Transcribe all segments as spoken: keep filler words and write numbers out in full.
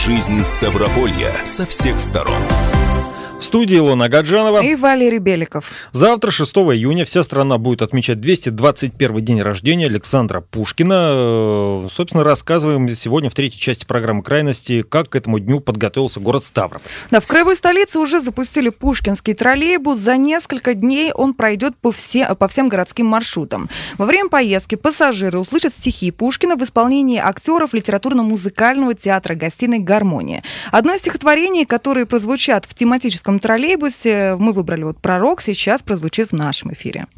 Жизнь Ставрополья со всех сторон. В студии Илона Гаджанова и Валерий Беликов. Завтра, шестого июня, вся страна будет отмечать двести двадцать первый день рождения Александра Пушкина. Собственно, рассказываем сегодня в третьей части программы «Крайности», как к этому дню подготовился город Ставрополь. Да, в краевой столице уже запустили пушкинский троллейбус. За несколько дней он пройдет по, все, по всем городским маршрутам. Во время поездки пассажиры услышат стихи Пушкина в исполнении актеров литературно-музыкального театра «Гостиной Гармония». Одно из стихотворений, которые прозвучат в тематическом В троллейбусе, мы выбрали вот «Пророк», сейчас прозвучит в нашем эфире.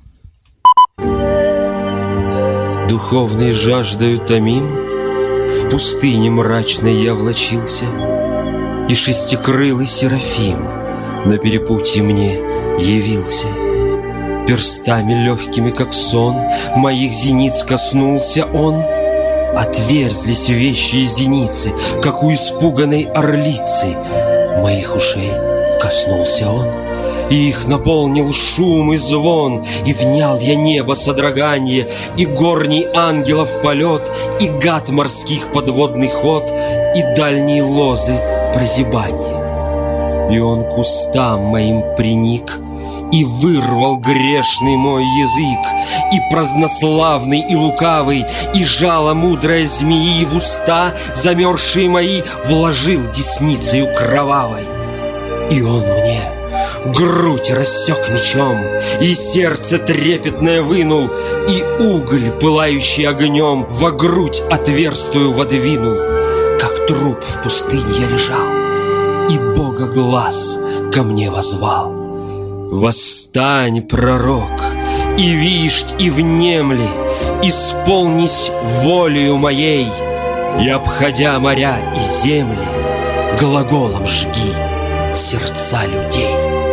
Духовной жаждою томим, в пустыне мрачной я влачился, и шестикрылый Серафим на перепутье мне явился. Перстами легкими, как сон, моих зениц коснулся он. Отверзлись вещие зеницы, как у испуганной орлицы. Моих ушей коснулся он, и их наполнил шум и звон, и внял я небо содроганье, и горний ангелов полет, и гад морских подводный ход, и дальние лозы прозябанье. И он к устам моим приник, и вырвал грешный мой язык, и празднославный, и лукавый, и жало мудрой змеи в уста замерзшие мои вложил десницею кровавой. И он мне грудь рассек мечом, и сердце трепетное вынул, и уголь, пылающий огнем, во грудь отверстую водвинул. Как труп в пустыне я лежал, и Бога глаз ко мне воззвал. Восстань, пророк, и вишь, и внемли, исполнись волею моей, и, обходя моря и земли, глаголом жги сердца людей.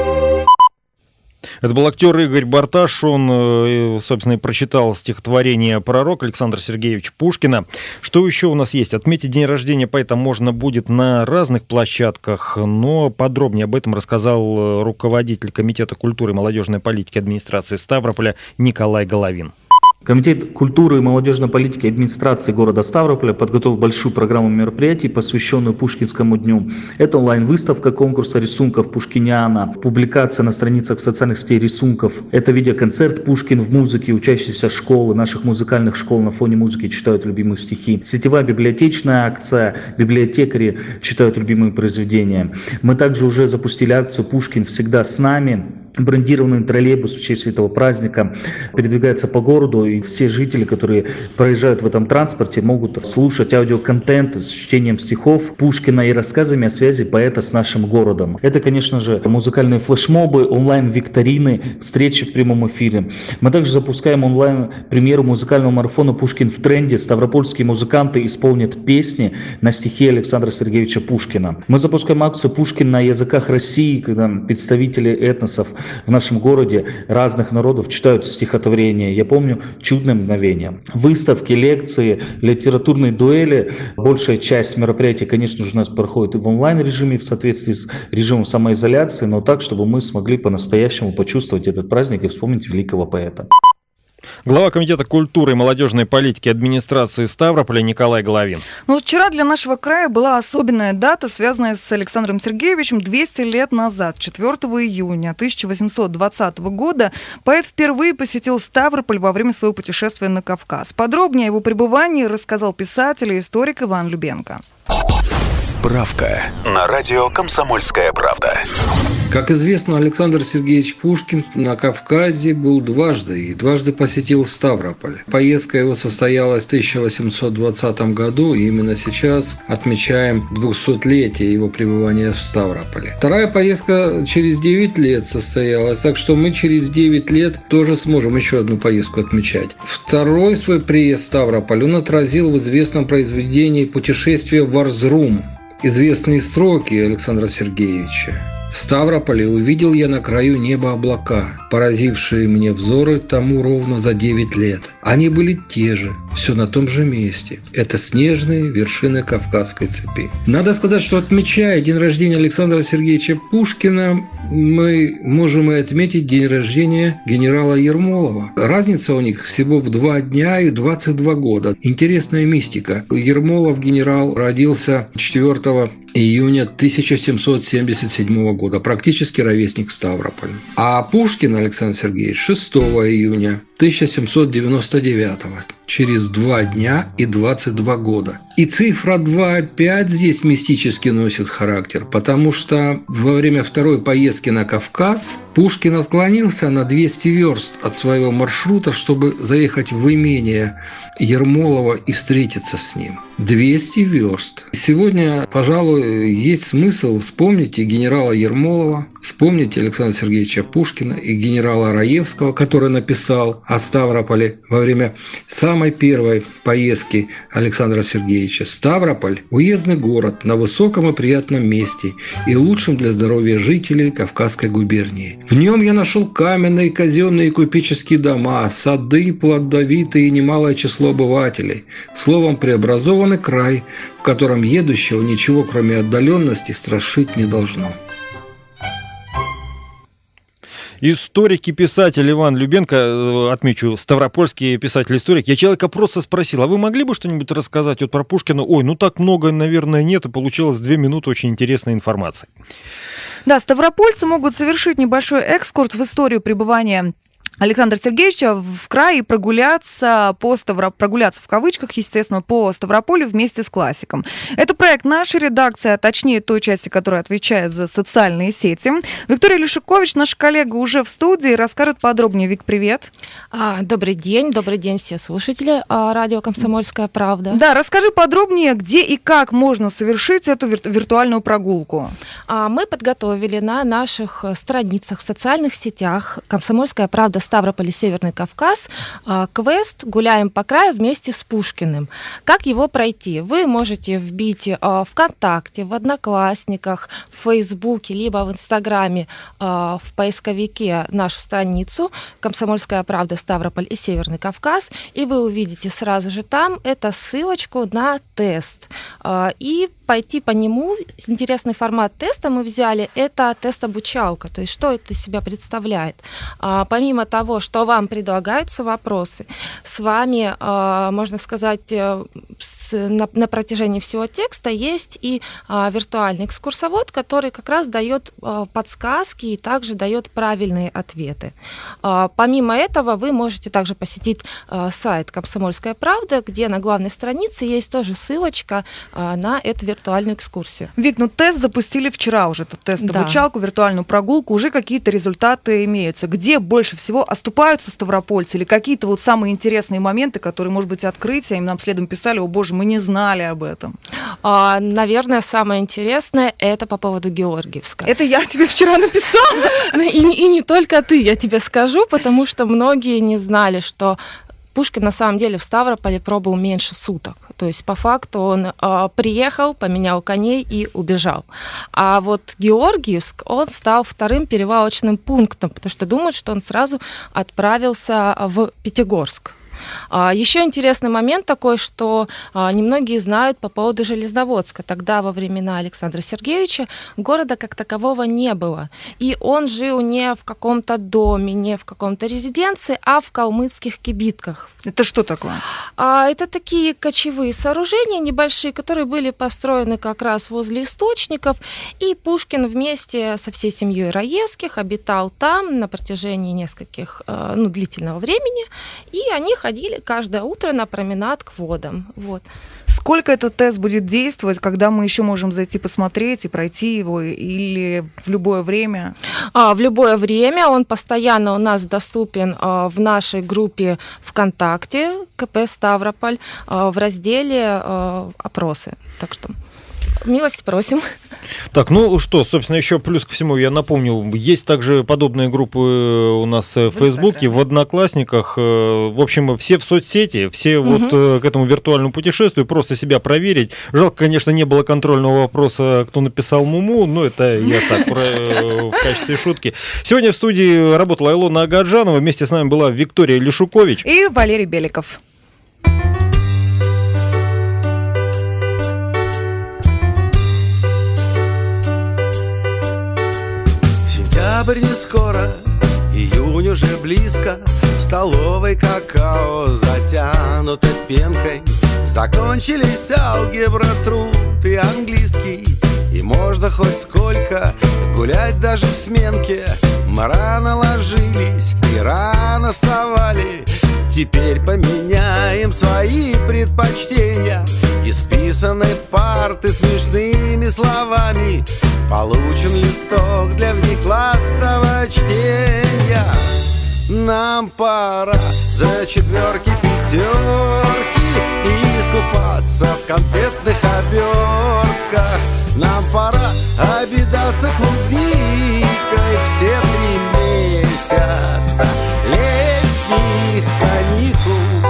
Это был актер Игорь Барташ. Он, собственно, и прочитал стихотворение «Пророк» Александра Сергеевича Пушкина. Что еще у нас есть? Отметить день рождения поэта можно будет на разных площадках, но подробнее об этом рассказал руководитель Комитета культуры и молодежной политики администрации Ставрополя Николай Головин. Комитет культуры и молодежной политики администрации города Ставрополя подготовил большую программу мероприятий, посвященную Пушкинскому дню. Это онлайн-выставка конкурса рисунков Пушкиниана, публикация на страницах в социальных сетях рисунков. Это видеоконцерт «Пушкин в музыке», учащиеся школы, наших музыкальных школ на фоне музыки читают любимые стихи. Сетевая библиотечная акция, библиотекари читают любимые произведения. Мы также уже запустили акцию «Пушкин всегда с нами». Брендированный троллейбус в честь этого праздника передвигается по городу, и все жители, которые проезжают в этом транспорте, могут слушать аудиоконтент с чтением стихов Пушкина и рассказами о связи поэта с нашим городом. Это, конечно же, музыкальные флешмобы, онлайн-викторины, встречи в прямом эфире. Мы также запускаем онлайн-премьеру музыкального марафона «Пушкин в тренде». Ставропольские музыканты исполнят песни на стихи Александра Сергеевича Пушкина. Мы запускаем акцию «Пушкин на языках России», когда представители этносов в нашем городе разных народов читают стихотворения. Я помню «Чудное мгновение». Выставки, лекции, литературные дуэли. Большая часть мероприятий, конечно же, у нас проходит и в онлайн-режиме в соответствии с режимом самоизоляции, но так, чтобы мы смогли по-настоящему почувствовать этот праздник и вспомнить великого поэта. Глава Комитета культуры и молодежной политики администрации Ставрополя Николай Головин. Ну, вчера для нашего края была особенная дата, связанная с Александром Сергеевичем. двести лет назад, четвёртого июня тысяча восемьсот двадцатого года, поэт впервые посетил Ставрополь во время своего путешествия на Кавказ. Подробнее о его пребывании рассказал писатель и историк Иван Любенко. Справка на радио «Комсомольская правда». Как известно, Александр Сергеевич Пушкин на Кавказе был дважды и дважды посетил Ставрополь. Поездка его состоялась в тысяча восемьсот двадцатом году, и именно сейчас отмечаем двухсотлетие его пребывания в Ставрополе. Вторая поездка через девять лет состоялась, так что мы через девять лет тоже сможем еще одну поездку отмечать. Второй свой приезд в Ставрополь он отразил в известном произведении «Путешествие в Арзрум». Известные строки Александра Сергеевича. В Ставрополе увидел я на краю неба облака, поразившие мне взоры тому ровно за девять лет. Они были те же, все на том же месте. Это снежные вершины Кавказской цепи. Надо сказать, что отмечая день рождения Александра Сергеевича Пушкина, мы можем и отметить день рождения генерала Ермолова. Разница у них всего в два дня и двадцать два года. Интересная мистика. Ермолов генерал родился четвёртого июня тысяча семьсот семьдесят седьмого года, практически ровесник Ставрополя. А Пушкин Александр Сергеевич шестого июня тысяча семьсот девяносто девятого, через два дня и двадцать два года. И цифра два опять здесь мистически носит характер, потому что во время второй поездки на Кавказ Пушкин отклонился на двести верст от своего маршрута, чтобы заехать в имение Ермолова и встретиться с ним. двести верст. Сегодня, пожалуй, есть смысл вспомнить и генерала Ермолова, вспомнить Александра Сергеевича Пушкина и генерала Раевского, который написал о Ставрополе во время самой первой поездки Александра Сергеевича. Ставрополь – уездный город на высоком и приятном месте и лучшем для здоровья жителей Кавказской губернии. В нем я нашел каменные, казенные и купеческие дома, сады плодовитые и немалое число обывателей. Словом, преобразованный край, в котором едущего ничего, кроме отдаленности, страшить не должно. Историк и писатель Иван Любенко, отмечу, ставропольский писатель-историк. Я человека просто спросил, а вы могли бы что-нибудь рассказать вот про Пушкина? Ой, ну так много, наверное, нет, и получилось две минуты очень интересной информации. Да, ставропольцы могут совершить небольшой экскурс в историю пребывания Александра Сергеевича в крае и прогуляться, по Ставро... прогуляться в кавычках, естественно, по Ставрополю вместе с классиком. Это проект нашей редакции, а точнее той части, которая отвечает за социальные сети. Виктория Лешикович, наша коллега, уже в студии, расскажет подробнее. Вик, привет. А, добрый день, добрый день все слушатели а, радио «Комсомольская правда». Да, расскажи подробнее, где и как можно совершить эту вир... виртуальную прогулку. А, мы подготовили на наших страницах в социальных сетях «Комсомольская правда» Ставрополь и Северный Кавказ квест «Гуляем по краю вместе с Пушкиным». Как его пройти? Вы можете вбить ВКонтакте, в Одноклассниках, в Фейсбуке, либо в Инстаграме в поисковике нашу страницу «Комсомольская правда Ставрополь и Северный Кавказ», и вы увидите сразу же там эту ссылочку на тест. И пойти по нему. Интересный формат теста мы взяли. Это тест-обучалка. То есть что это из себя представляет? А, помимо того, что вам предлагаются вопросы, с вами, а, можно сказать, с, на, на протяжении всего текста есть и а, виртуальный экскурсовод, который как раз дает а, подсказки и также дает правильные ответы. А, помимо этого, вы можете также посетить а, сайт «Комсомольская правда», где на главной странице есть тоже ссылочка а, на эту виртуальную виртуальную экскурсию. Вик, ну тест запустили вчера уже, этот тест, да. обучалку, виртуальную прогулку, уже какие-то результаты имеются. Где больше всего оступаются ставропольцы или какие-то вот самые интересные моменты, которые, может быть, открытия, им нам следом писали, о боже, мы не знали об этом. А, наверное, самое интересное это по поводу Георгиевска. Это я тебе вчера написала. И, и не только ты, я тебе скажу, потому что многие не знали, что Пушкин на самом деле в Ставрополе пробыл меньше суток. То есть по факту он э, приехал, поменял коней и убежал. А вот Георгиевск, он стал вторым перевалочным пунктом, потому что думают, что он сразу отправился в Пятигорск. Еще интересный момент такой, что немногие знают по поводу Железноводска. Тогда, во времена Александра Сергеевича, города как такового не было. И он жил не в каком-то доме, не в каком-то резиденции, а в калмыцких кибитках. Это что такое? Это такие кочевые сооружения небольшие, которые были построены как раз возле источников. И Пушкин вместе со всей семьей Раевских обитал там на протяжении нескольких, ну, длительного времени. И они ходили каждое утро на променад к водам. Вот. Сколько этот тест будет действовать, когда мы еще можем зайти посмотреть и пройти его, или в любое время? А, в любое время. Он постоянно у нас доступен а, в нашей группе ВКонтакте КП Ставрополь а, в разделе а, «Опросы». Так что... Милости просим. Так, ну что, собственно, еще плюс ко всему, я напомню, есть также подобные группы у нас в Фейсбуке, в Одноклассниках. В общем, все в соцсети, все угу. вот к этому виртуальному путешествию, просто себя проверить. Жалко, конечно, не было контрольного вопроса, кто написал Муму, но это я так в качестве шутки. Сегодня в студии работала Илона Агаджанова, вместе с нами была Виктория Лешукович и Валерий Беликов. Сентябрь не скоро, июнь уже близко. В столовой какао затянуто пенкой. Закончились алгебра, труд и английский. И можно хоть сколько гулять даже в сменке. Мы рано ложились и рано вставали. Теперь поменяем свои предпочтения. Исписаны парты смешными словами. Получен листок для внеклассного чтения. Нам пора за четверки, пятерки и искупаться в конфетных обертках. Нам пора обидаться клубникой все три месяца летних каникул.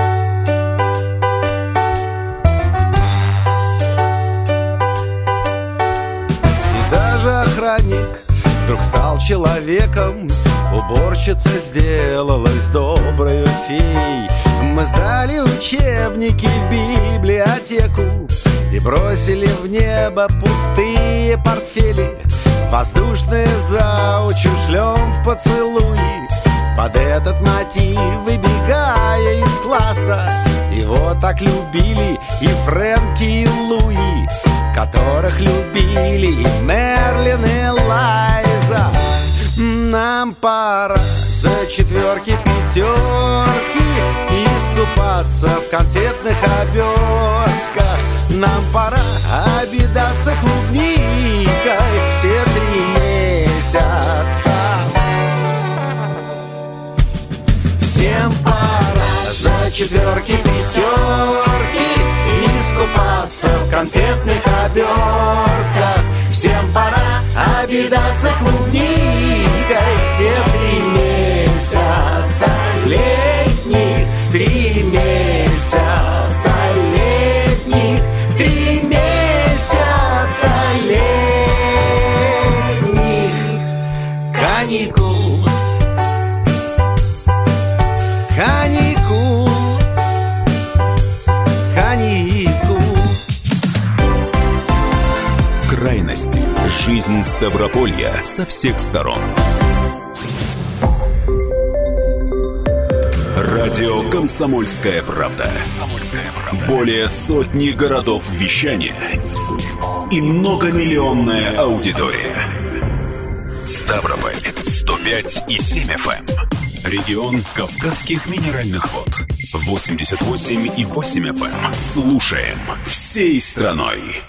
И даже охранник вдруг стал человеком. Уборщица сделалась доброю феей. Мы сдали учебники в библиотеку и бросили в небо пустые портфели. Воздушные заучи шлем поцелуи под этот мотив, выбегая из класса. Его так любили и Фрэнки, и Луи, которых любили и Мерлин, и Лайза. Нам пора за четверки, пятерки и искупаться в конфетных обертках. Нам пора обидаться клубникой все три месяца. Всем пора за четверки, пятерки и искупаться в конфетных обертках. Всем пора обидаться клубникой все три месяца летних, три месяца летних, три месяца летних каникул. Каникул, каникул. Крайности. Жизнь Ставрополья со всех сторон. Радио «Комсомольская правда». Более сотни городов вещания и многомиллионная аудитория. Ставрополь сто пять и семь эф эм. Регион Кавказских минеральных вод восемьдесят восемь и восемь эф эм. Слушаем всей страной.